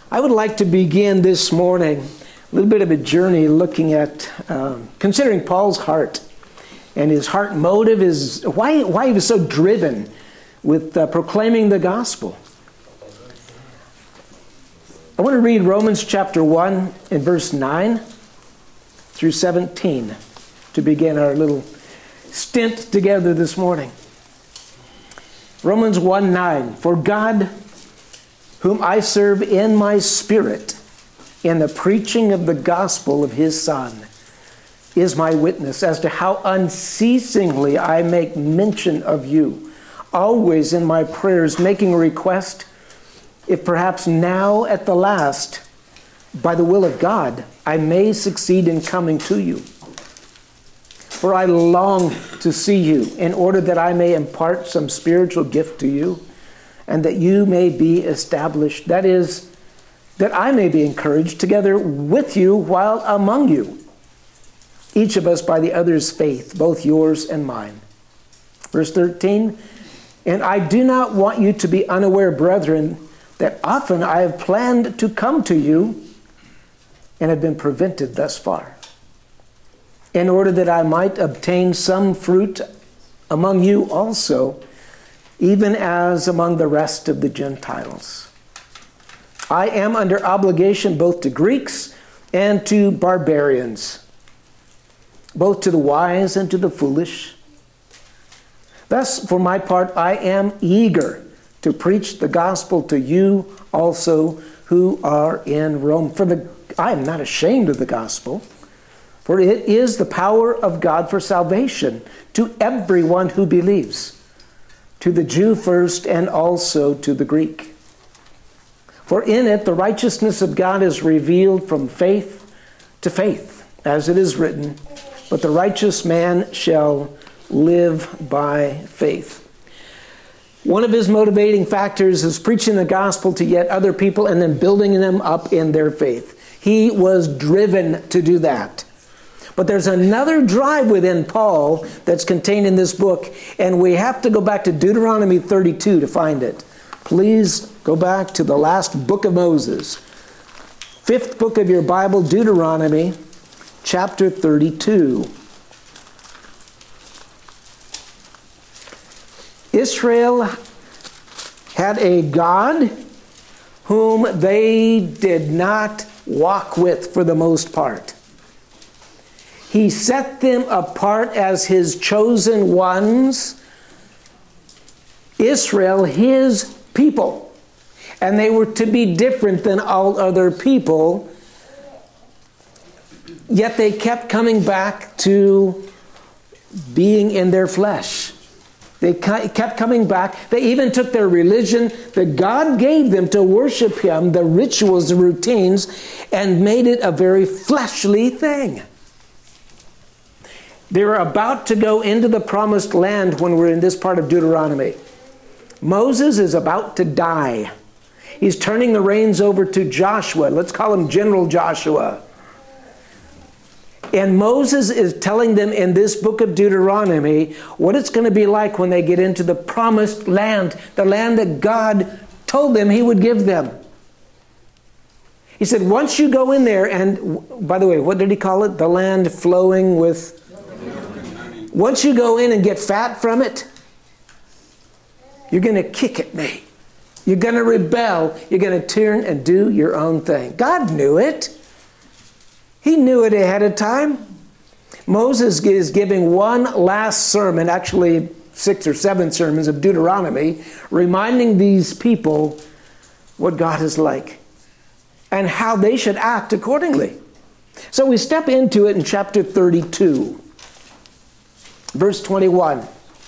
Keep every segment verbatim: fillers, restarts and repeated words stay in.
I would like to begin this morning a little bit of a journey looking at, um, considering Paul's heart. And his heart motive is why, why he was so driven with uh, proclaiming the gospel. I want to read Romans chapter one and verse nine through seventeen to begin our little stint together this morning. Romans one nine, for God, whom I serve in my spirit, in the preaching of the gospel of his Son, is my witness as to how unceasingly I make mention of you, always in my prayers, making a request, if perhaps now at the last, by the will of God, I may succeed in coming to you. For I long to see you, in order that I may impart some spiritual gift to you, and that you may be established. That is, that I may be encouraged together with you while among you, each of us by the other's faith, both yours and mine. Verse thirteen, and I do not want you to be unaware, brethren, that often I have planned to come to you and have been prevented thus far, in order that I might obtain some fruit among you also, even as among the rest of the Gentiles. I am under obligation both to Greeks and to barbarians, both to the wise and to the foolish. Thus, for my part, I am eager to preach the gospel to you also who are in Rome. For the I am not ashamed of the gospel, for it is the power of God for salvation to everyone who believes, to the Jew first and also to the Greek. For in it the righteousness of God is revealed from faith to faith, as it is written, but the righteous man shall live by faith. One of his motivating factors is preaching the gospel to yet other people and then building them up in their faith. He was driven to do that. But there's another drive within Paul that's contained in this book, and we have to go back to Deuteronomy thirty-two to find it. Please go back to the last book of Moses. Fifth book of your Bible, Deuteronomy, chapter thirty-two. Israel had a God whom they did not walk with for the most part. He set them apart as his chosen ones, Israel, his people. And they were to be different than all other people. Yet they kept coming back to being in their flesh. They kept coming back. They even took their religion that God gave them to worship him, the rituals, the routines, and made it a very fleshly thing. They were about to go into the promised land when we're in this part of Deuteronomy. Moses is about to die. He's turning the reins over to Joshua. Let's call him General Joshua. And Moses is telling them in this book of Deuteronomy what it's going to be like when they get into the promised land, the land that God told them he would give them. He said, once you go in there, and by the way, what did he call it? The land flowing with... Once you go in and get fat from it, you're going to kick at me. You're going to rebel. You're going to turn and do your own thing. God knew it. He knew it ahead of time. Moses is giving one last sermon, actually six or seven sermons of Deuteronomy, reminding these people what God is like and how they should act accordingly. So we step into it in chapter thirty-two. Verse twenty-one.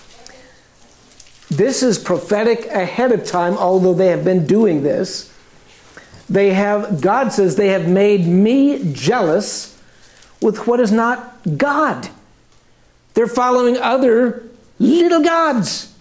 This is prophetic ahead of time, although they have been doing this. They have, God says, they have made me jealous with what is not God. They're following other little gods.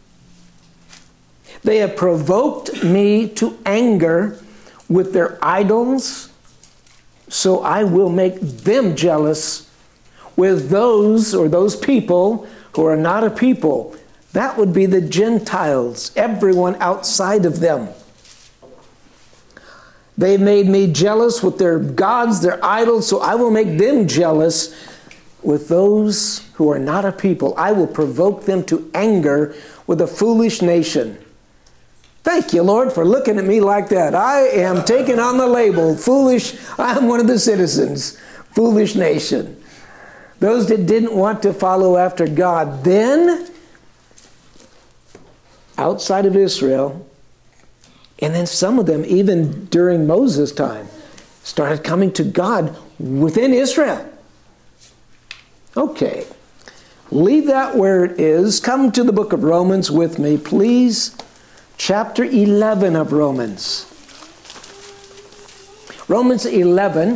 They have provoked me to anger with their idols, so I will make them jealous with those or those people who are not a people. That would be the Gentiles, everyone outside of them. They've made me jealous with their gods, their idols, so I will make them jealous with those who are not a people. I will provoke them to anger with a foolish nation. Thank you, Lord, for looking at me like that. I am taking on the label, foolish. I am one of the citizens, foolish nation. Those that didn't want to follow after God. Then, outside of Israel, and then some of them, even during Moses' time, started coming to God within Israel. Okay, leave that where it is. Come to the book of Romans with me, please. Chapter eleven of Romans. Romans eleven.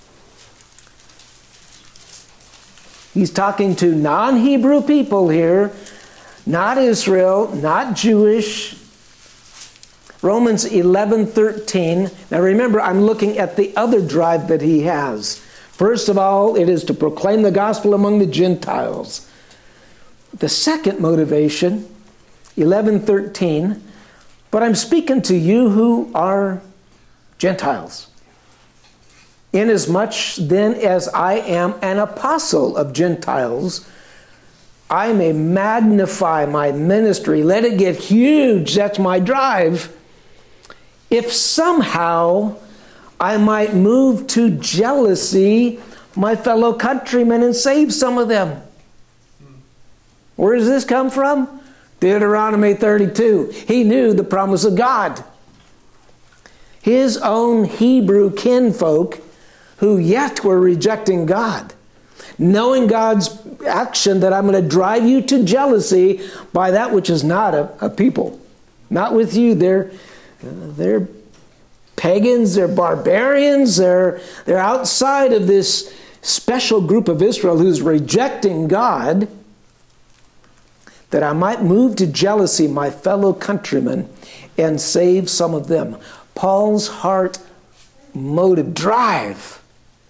He's talking to non-Hebrew people here, not Israel, not Jewish. Romans eleven thirteen. Now remember, I'm looking at the other drive that he has. First of all, it is to proclaim the gospel among the Gentiles. The second motivation, eleven thirteen, but I'm speaking to you who are Gentiles. Inasmuch then as I am an apostle of Gentiles, I may magnify my ministry. Let it get huge. That's my drive. If somehow I might move to jealousy my fellow countrymen and save some of them. Where does this come from? Deuteronomy thirty-two. He knew the promise of God. His own Hebrew kinfolk, who yet were rejecting God, knowing God's action that I'm going to drive you to jealousy by that which is not a, a people. Not with you. They're, they're pagans, they're barbarians, they're, they're outside of this special group of Israel who's rejecting God, that I might move to jealousy my fellow countrymen and save some of them. Paul's heart motive, drive.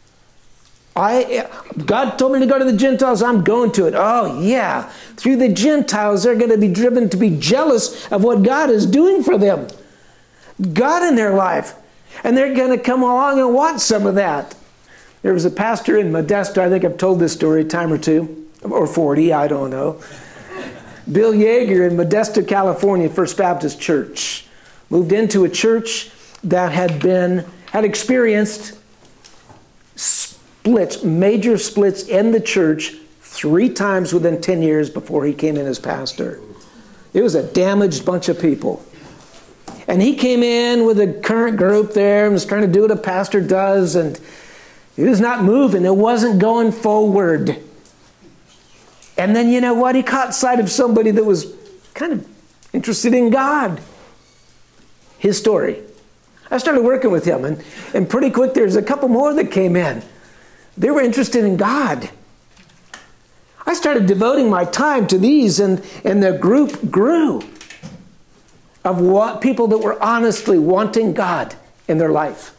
I, God told me to go to the Gentiles, I'm going to it. Oh yeah, through the Gentiles they're going to be driven to be jealous of what God is doing for them. God in their life. And they're going to come along and want some of that. There was a pastor in Modesto, I think I've told this story a time or two, or forty, I don't know. Bill Yeager in Modesto, California, First Baptist Church, moved into a church that had been, had experienced splits, major splits in the church three times within ten years before he came in as pastor. It was a damaged bunch of people. And he came in with the current group there and was trying to do what a pastor does, and it was not moving. It wasn't going forward. And then, you know what? He caught sight of somebody that was kind of interested in God. His story. I started working with him, and, and pretty quick there's a couple more that came in. They were interested in God. I started devoting my time to these, and, and the group grew of what people that were honestly wanting God in their life.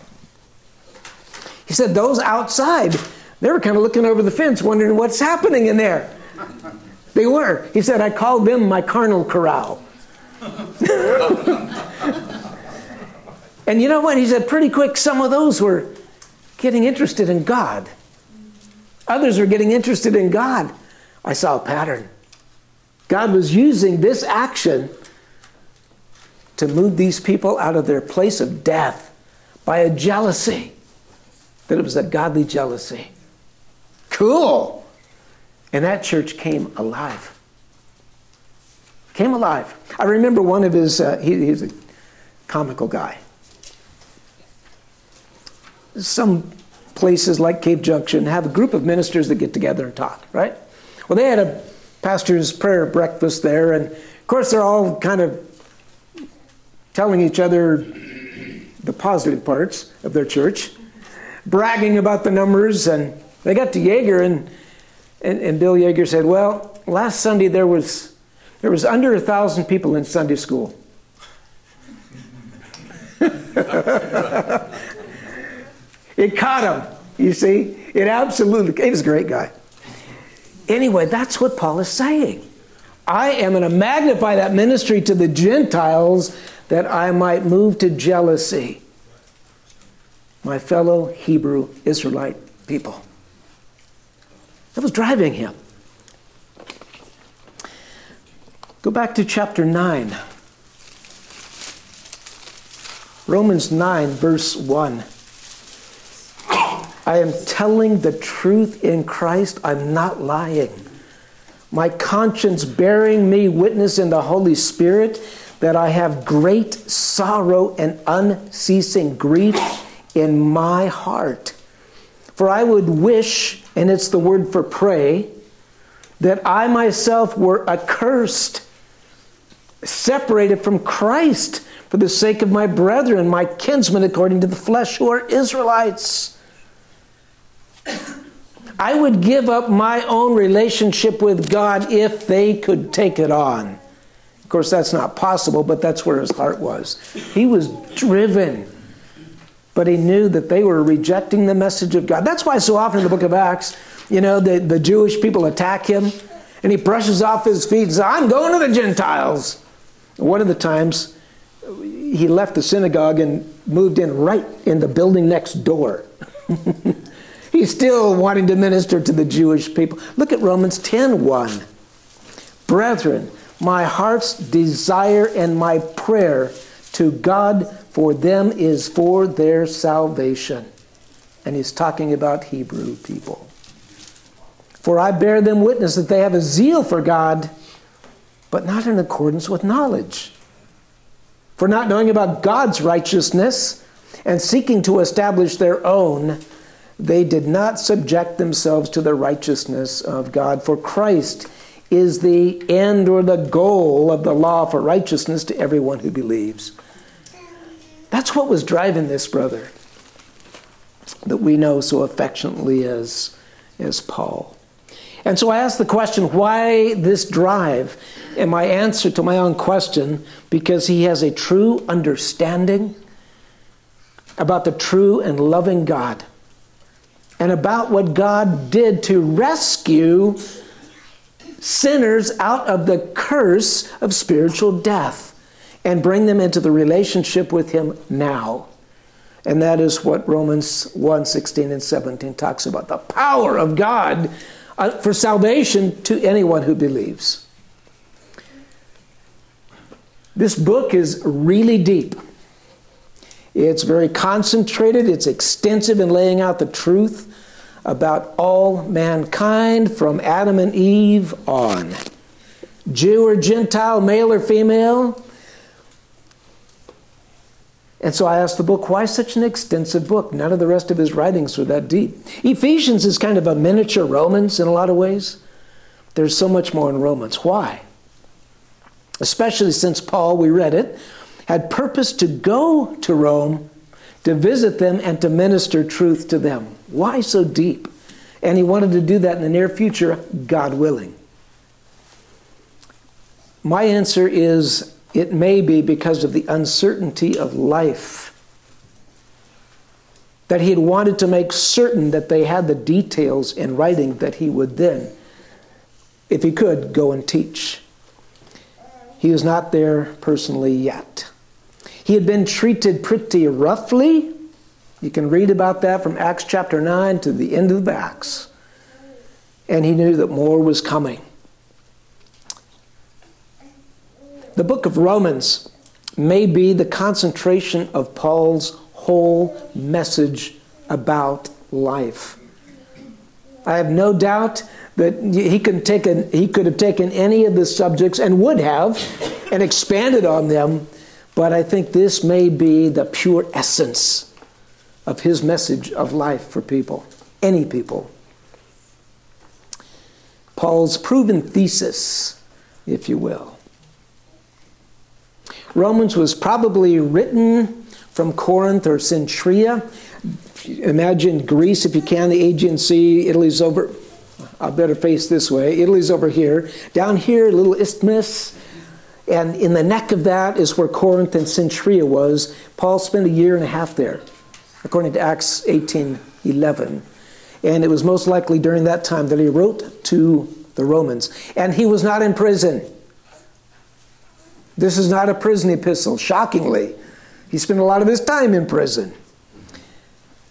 He said those outside, they were kind of looking over the fence wondering what's happening in there. They were. He said, I called them my carnal corral. And you know what? He said pretty quick some of those were getting interested in God. Others were getting interested in God. I saw a pattern. God was using this action to move these people out of their place of death by a jealousy. That it was a godly jealousy. Cool. And that church came alive. Came alive. I remember one of his, uh, he, he's a comical guy. Some places like Cave Junction have a group of ministers that get together and talk, right? Well, they had a pastor's prayer breakfast there, and of course they're all kind of telling each other the positive parts of their church, bragging about the numbers, and they got to Yeager, and, and, and Bill Yeager said, well, last Sunday there was there was under a thousand people in Sunday school. It caught him, you see. It absolutely, he was a great guy. Anyway, that's what Paul is saying. I am going to magnify that ministry to the Gentiles that I might move to jealousy. my fellow Hebrew Israelite people. That was driving him. Go back to chapter nine. Romans nine, verse one. I am telling the truth in Christ. I'm not lying. My conscience bearing me witness in the Holy Spirit that I have great sorrow and unceasing grief in my heart. For I would wish, and it's the word for pray, that I myself were accursed, separated from Christ for the sake of my brethren, my kinsmen according to the flesh, who are Israelites. I would give up my own relationship with God if they could take it on. Of course, that's not possible, but that's where his heart was. He was driven, but he knew that they were rejecting the message of God. That's why so often in the book of Acts, you know, the, the Jewish people attack him, and he brushes off his feet and says, I'm going to the Gentiles. One of the times, he left the synagogue and moved in right in the building next door. He's still wanting to minister to the Jewish people. Look at Romans ten one. Brethren, my heart's desire and my prayer to God for them is for their salvation. And he's talking about Hebrew people. For I bear them witness that they have a zeal for God, but not in accordance with knowledge. For not knowing about God's righteousness and seeking to establish their own, they did not subject themselves to the righteousness of God. For Christ is the end or the goal of the law for righteousness to everyone who believes. That's what was driving this brother that we know so affectionately as, as Paul. And so I asked the question, why this drive? And my answer to my own question, because he has a true understanding about the true and loving God, and about what God did to rescue sinners out of the curse of spiritual death and bring them into the relationship with him now. And that is what Romans one sixteen and seventeen talks about, the power of God for salvation to anyone who believes. This book is really deep. It's very concentrated. It's extensive in laying out the truth about all mankind from Adam and Eve on. Jew or Gentile, male or female. And so I asked the book, why such an extensive book? None of the rest of his writings were that deep. Ephesians is kind of a miniature Romans in a lot of ways. There's so much more in Romans. Why? Especially since Paul, we read it, had purpose to go to Rome, to visit them, and to minister truth to them. Why so deep? And he wanted to do that in the near future, God willing. My answer is, it may be because of the uncertainty of life. That he had wanted to make certain that they had the details in writing that he would then, if he could, go and teach. He was not there personally yet. He had been treated pretty roughly. You can read about that from Acts chapter nine to the end of Acts. And he knew that more was coming. The book of Romans may be the concentration of Paul's whole message about life. I have no doubt that he could, take an, he could have taken any of the subjects and would have and expanded on them, but I think this may be the pure essence of his message of life for people, any people. Paul's proven thesis, if you will. Romans was probably written from Corinth or Centuria. Imagine Greece, if you can, the Aegean Sea. Italy's over, I better face this way. Italy's over here. Down here, a little isthmus. And in the neck of that is where Corinth and Centuria was. Paul spent a year and a half there, according to Acts eighteen eleven. And it was most likely during that time that he wrote to the Romans. And he was not in prison. This is not a prison epistle, shockingly. He spent a lot of his time in prison.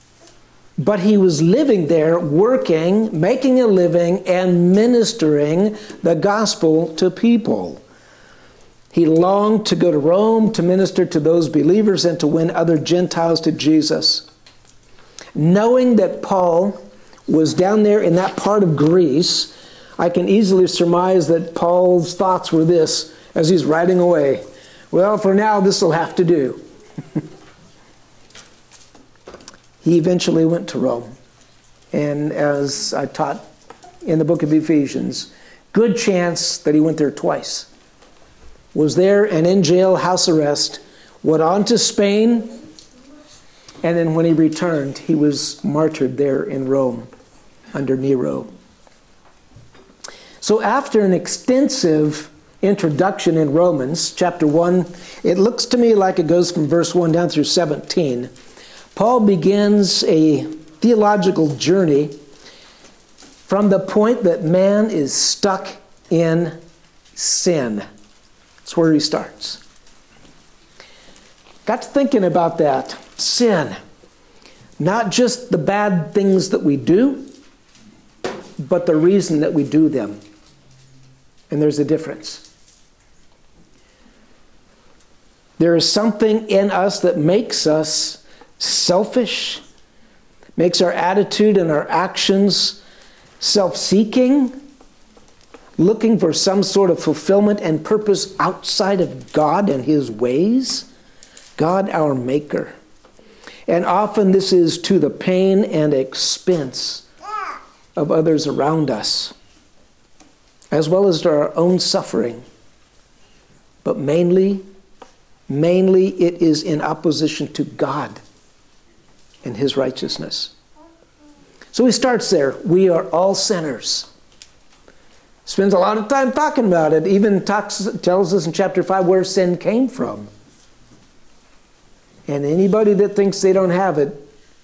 But he was living there, working, making a living, and ministering the gospel to people. He longed to go to Rome to minister to those believers and to win other Gentiles to Jesus. Knowing that Paul was down there in that part of Greece, I can easily surmise that Paul's thoughts were this as he's riding away. Well, for now, this will have to do. He eventually went to Rome. And as I taught in the book of Ephesians, good chance that he went there twice. Was there and in jail, house arrest, went on to Spain, and then when he returned, he was martyred there in Rome under Nero. So after an extensive introduction in Romans, chapter one, it looks to me like it goes from verse one down through seventeen. Paul begins a theological journey from the point that man is stuck in sin. That's where he starts. Got to thinking about that. Sin. Not just the bad things that we do, but the reason that we do them. And there's a difference. There is something in us that makes us selfish, makes our attitude and our actions self-seeking, looking for some sort of fulfillment and purpose outside of God and His ways, God our Maker. And often this is to the pain and expense of others around us, as well as to our own suffering. But mainly, mainly it is in opposition to God and His righteousness. So he starts there. We are all sinners. Spends a lot of time talking about it. Even talks, tells us in chapter five where sin came from. And anybody that thinks they don't have it,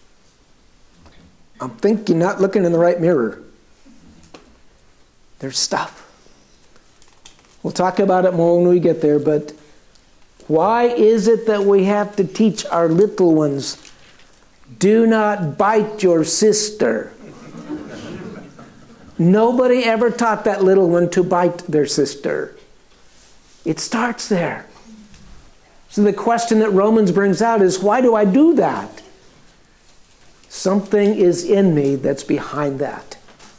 I think you're not looking in the right mirror. There's stuff. We'll talk about it more when we get there, but why is it that we have to teach our little ones, do not bite your sister? Nobody ever taught that little one to bite their sister. It starts there. So the question that Romans brings out is, why do I do that? Something is in me that's behind that.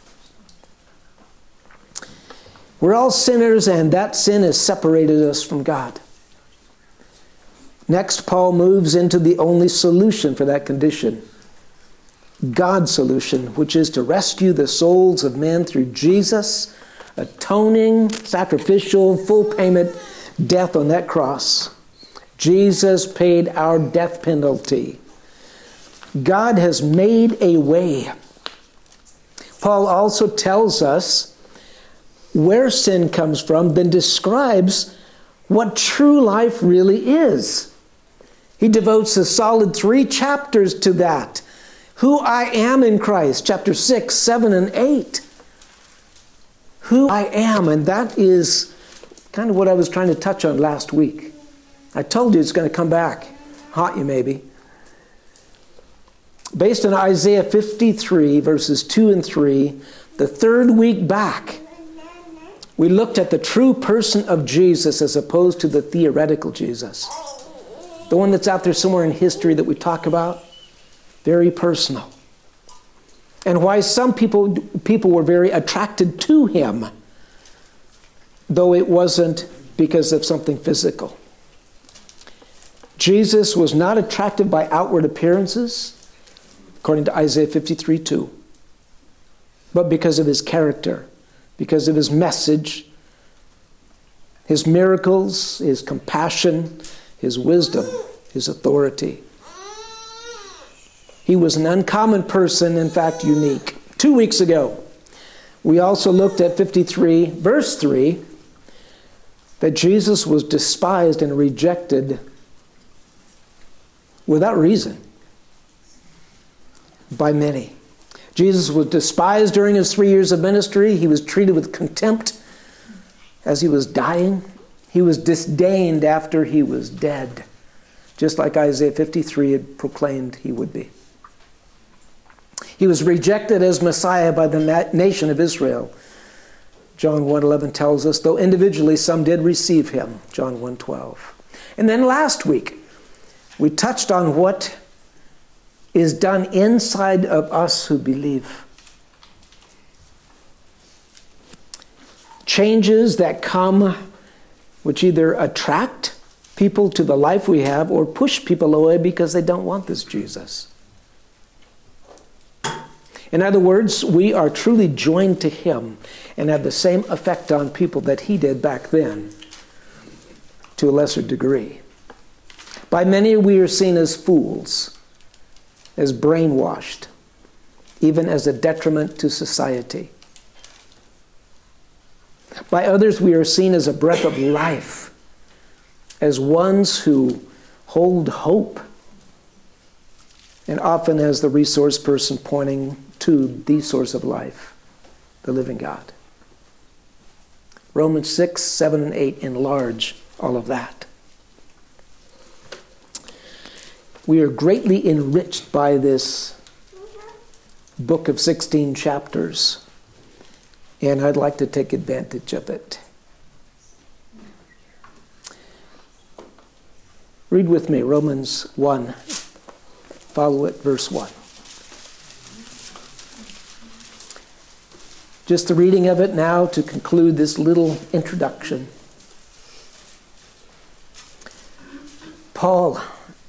We're all sinners, and that sin has separated us from God. Next, Paul moves into the only solution for that condition. God's solution, which is to rescue the souls of men through Jesus' atoning, sacrificial, full payment death on that cross. Jesus paid our death penalty. God has made a way. Paul also tells us where sin comes from, then describes what true life really is. He devotes a solid three chapters to that. Who I am in Christ, chapter six, seven, and eight. Who I am, and that is kind of what I was trying to touch on last week. I told you it's going to come back. Haunt you maybe. Based on Isaiah fifty-three, verses two and three, the third week back, we looked at the true person of Jesus as opposed to the theoretical Jesus. The one that's out there somewhere in history that we talk about. Very personal. And why some people, people were very attracted to him, though it wasn't because of something physical. Jesus was not attracted by outward appearances, according to Isaiah fifty-three two, but because of his character, because of his message, his miracles, his compassion, his wisdom, his authority. He was an uncommon person, in fact, unique. Two weeks ago, we also looked at fifty-three, verse three, that Jesus was despised and rejected without reason by many. Jesus was despised during his three years of ministry. He was treated with contempt as he was dying. He was disdained after he was dead, just like Isaiah fifty-three had proclaimed he would be. He was rejected as Messiah by the na- nation of Israel. John one eleven tells us, though individually some did receive him. John one twelve. And then last week, we touched on what is done inside of us who believe. Changes that come which either attract people to the life we have or push people away because they don't want this Jesus. In other words, we are truly joined to him and have the same effect on people that he did back then, to a lesser degree. By many, we are seen as fools, as brainwashed, even as a detriment to society. By others, we are seen as a breath of life, as ones who hold hope, and often as the resource person pointing to the source of life, the living God. Romans six, seven, and eight enlarge all of that. We are greatly enriched by this book of sixteen chapters, and I'd like to take advantage of it. Read with me Romans one. Follow it, verse one. Just the reading of it now to conclude this little introduction. Paul,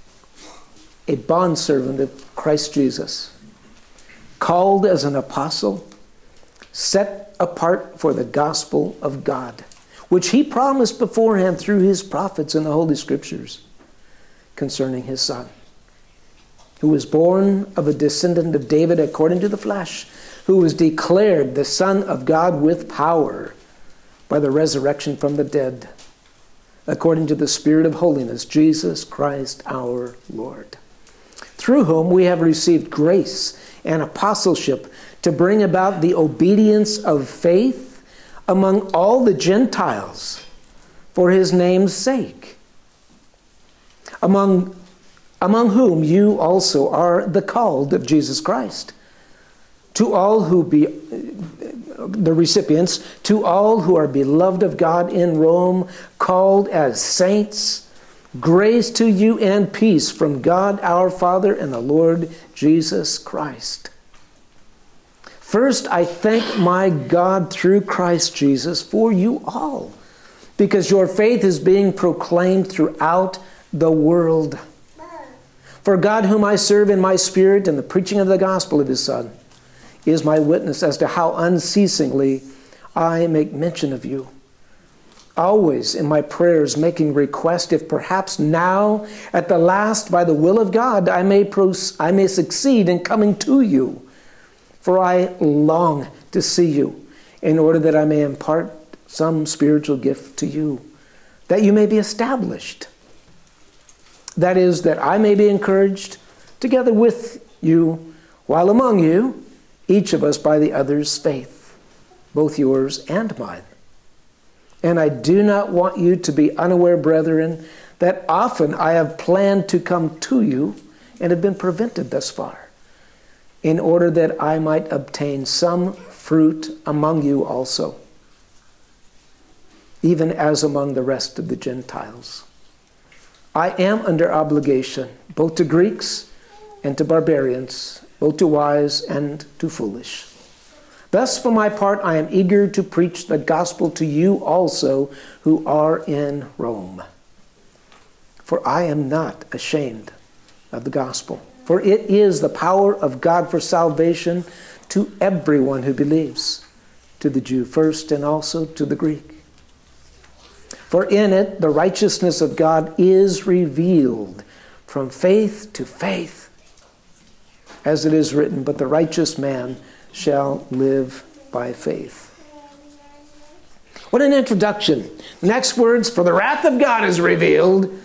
a bondservant of Christ Jesus, called as an apostle, set apart for the gospel of God, which he promised beforehand through his prophets in the Holy Scriptures concerning his Son, who was born of a descendant of David according to the flesh, who was declared the Son of God with power by the resurrection from the dead, according to the Spirit of holiness, Jesus Christ our Lord, through whom we have received grace and apostleship to bring about the obedience of faith among all the Gentiles for his name's sake, among, among whom you also are the called of Jesus Christ. To all who be the recipients, to all who are beloved of God in Rome, called as saints, grace to you and peace from God our Father and the Lord Jesus Christ. First, I thank my God through Christ Jesus for you all, because your faith is being proclaimed throughout the world. For God, whom I serve in my spirit in the preaching of the gospel of his Son, is my witness as to how unceasingly I make mention of you, always in my prayers making request, if perhaps now at the last by the will of God I may pros- I may succeed in coming to you. For I long to see you, in order that I may impart some spiritual gift to you, that you may be established. That is, that I may be encouraged together with you, while among you, each of us by the other's faith, both yours and mine. And I do not want you to be unaware, brethren, that often I have planned to come to you and have been prevented thus far, in order that I might obtain some fruit among you also, even as among the rest of the Gentiles. I am under obligation, both to Greeks and to barbarians, both to wise and to foolish. Thus, for my part, I am eager to preach the gospel to you also who are in Rome. For I am not ashamed of the gospel, for it is the power of God for salvation to everyone who believes, to the Jew first and also to the Greek. For in it the righteousness of God is revealed from faith to faith, as it is written, but the righteous man shall live by faith. What an introduction. Next words, for the wrath of God is revealed.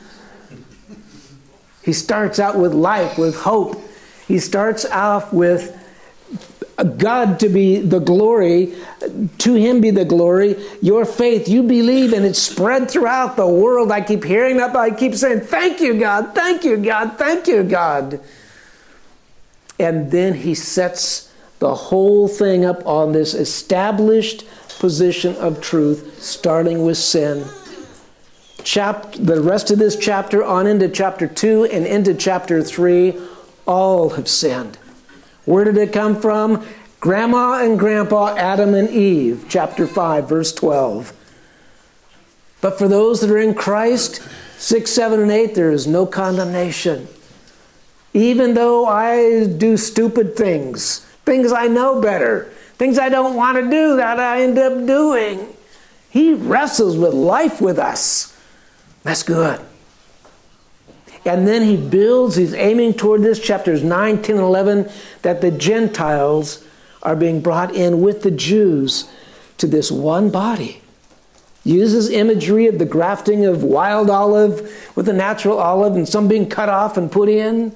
He starts out with life, with hope. He starts off with God to be the glory, to him be the glory. Your faith, you believe, and it's spread throughout the world. I keep hearing that, but I keep saying, thank you, God, thank you, God, thank you, God. And then he sets the whole thing up on this established position of truth, starting with sin. Chap- the rest of this chapter on into chapter two and into chapter three, all have sinned. Where did it come from? Grandma and Grandpa, Adam and Eve, chapter five, verse twelve. But for those that are in Christ, six, seven, and eight, there is no condemnation. Even though I do stupid things, things I know better, things I don't want to do that I end up doing. He wrestles with life with us. That's good. And then he builds, he's aiming toward this, chapters nine, ten, and eleven, that the Gentiles are being brought in with the Jews to this one body. Uses imagery of the grafting of wild olive with a natural olive and some being cut off and put in.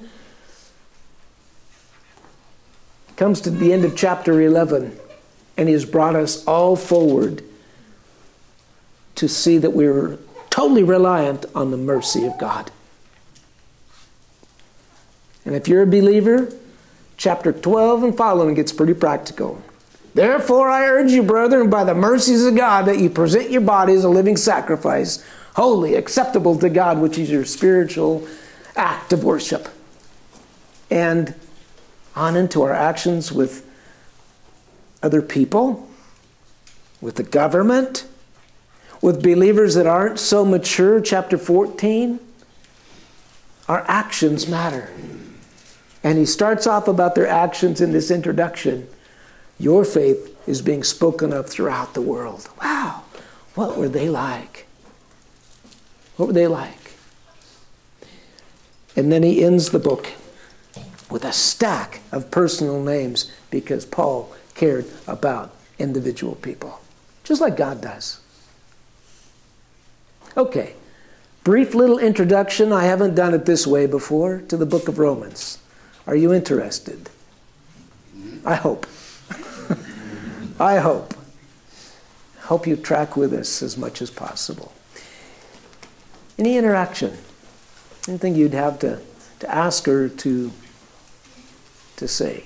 Comes to the end of chapter eleven, and he has brought us all forward to see that we're totally reliant on the mercy of God. And if you're a believer, chapter twelve and following gets pretty practical. Therefore, I urge you, brethren, by the mercies of God, that you present your bodies a living sacrifice, holy, acceptable to God, which is your spiritual act of worship. And on into our actions with other people, with the government, with believers that aren't so mature, chapter fourteen. Our actions matter. And he starts off about their actions in this introduction. Your faith is being spoken of throughout the world. Wow, what were they like? What were they like? And then he ends the book with a stack of personal names because Paul cared about individual people, just like God does. Okay, brief little introduction. I haven't done it this way before to the book of Romans. Are you interested? I hope. I hope. Hope you track with us as much as possible. Any interaction? Anything you'd have to, to ask or to, to say?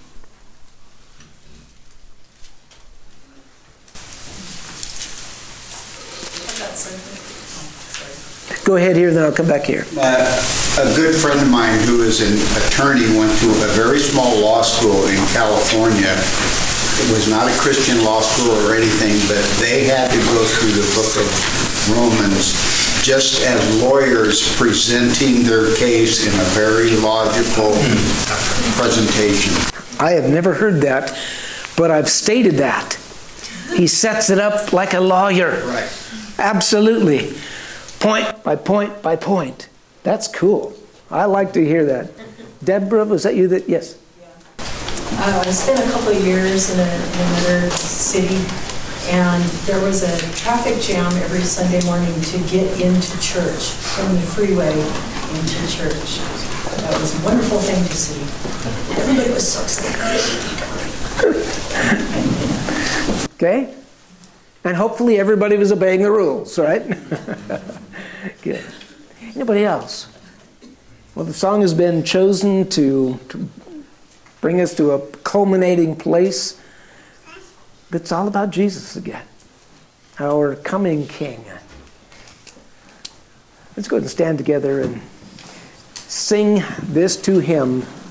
Go ahead here, then I'll come back here. Uh, a good friend of mine who is an attorney went to a very small law school in California. It was not a Christian law school or anything, but they had to go through the book of Romans just as lawyers presenting their case in a very logical presentation. I have never heard that, but I've stated that. He sets it up like a lawyer. Right. Absolutely. Point by point by point. That's cool. I like to hear that. Deborah, was that you that, yes? Uh, I spent a couple of years in, a, in another city, and there was a traffic jam every Sunday morning to get into church, from the freeway into church. That was a wonderful thing to see. Everybody was so excited. Okay? And hopefully everybody was obeying the rules, right? Good. Anybody else? Well, the song has been chosen to, to bring us to a culminating place. It's all about Jesus again, our coming King. Let's go ahead and stand together and sing this to him.